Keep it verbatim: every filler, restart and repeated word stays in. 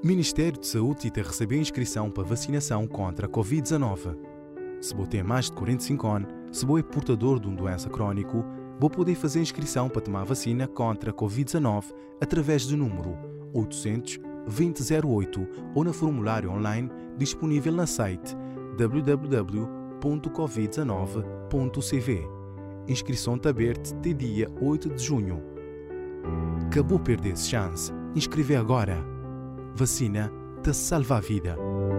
Ministério de Saúde está a receber inscrição para vacinação contra a covid dezenove. Se você tem mais de quarenta e cinco anos, se você é portador de uma doença crónica, você pode fazer inscrição para tomar vacina contra a covid dezenove através do número oitocentos, vinte zero oito ou no formulário online disponível no site w w w ponto covid dezenove ponto c v. Inscrição está aberta até dia oito de junho. Acabou perder essa chance. Inscreve agora. Vacina te salva a vida.